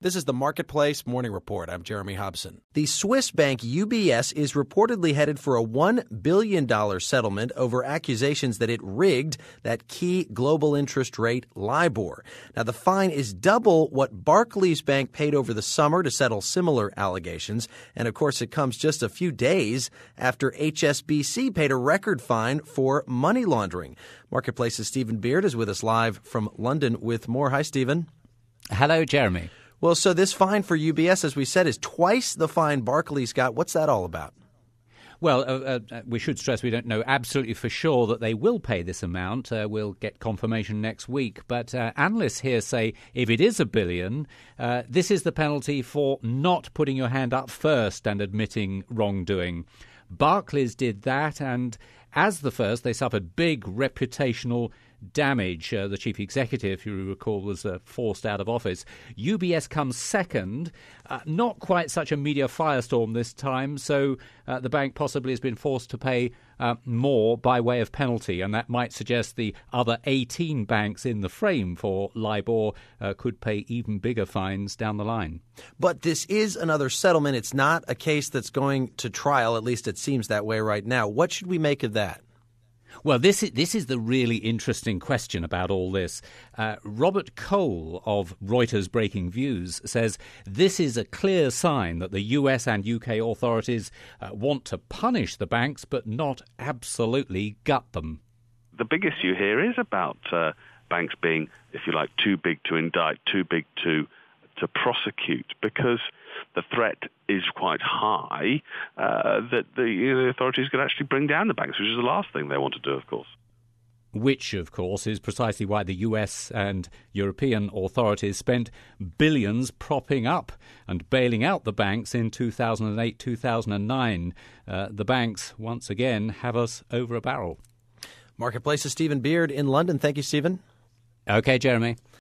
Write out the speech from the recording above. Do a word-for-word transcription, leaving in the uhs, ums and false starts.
This is the Marketplace Morning Report. I'm Jeremy Hobson. The Swiss bank U B S is reportedly headed for a one billion dollars settlement over accusations that it rigged that key global interest rate LIBOR. Now, the fine is double what Barclays Bank paid over the summer to settle similar allegations. And, of course, it comes just a few days after H S B C paid a record fine for money laundering. Marketplace's Stephen Beard is with us live from London with more. Hi, Stephen. Hello, Jeremy. Well, so this fine for U B S, as we said, is twice the fine Barclays got. What's that all about? Well, uh, uh, we should stress we don't know absolutely for sure that they will pay this amount. Uh, we'll get confirmation next week. But uh, analysts here say if it is a billion, uh, this is the penalty for not putting your hand up first and admitting wrongdoing. Barclays did that, and as the first, they suffered big reputational damage. Uh, the chief executive, you recall, was uh, forced out of office. U B S comes second. Uh, not quite such a media firestorm this time, so uh, the bank possibly has been forced to pay uh, more by way of penalty, and that might suggest the other eighteen banks in the frame for LIBOR uh, could pay even bigger fines down the line. But this is another settlement. It's not a case that's going to trial. At least it seems that way right now. What should we make of that? Well, this is, this is the really interesting question about all this. Uh, Robert Cole of Reuters Breaking Views says this is a clear sign that the U S and U K authorities uh, want to punish the banks but not absolutely gut them. The big issue here is about uh, banks being, if you like, too big to indict, too big to to prosecute, because the threat is quite high uh, that the, you know, the authorities could actually bring down the banks, which is the last thing they want to do, of course. Which, of course, is precisely why the U S and European authorities spent billions propping up and bailing out the banks in two thousand eight, two thousand nine. Uh, the banks, once again, have us over a barrel. Marketplace's Stephen Beard in London. Thank you, Stephen. Okay, Jeremy.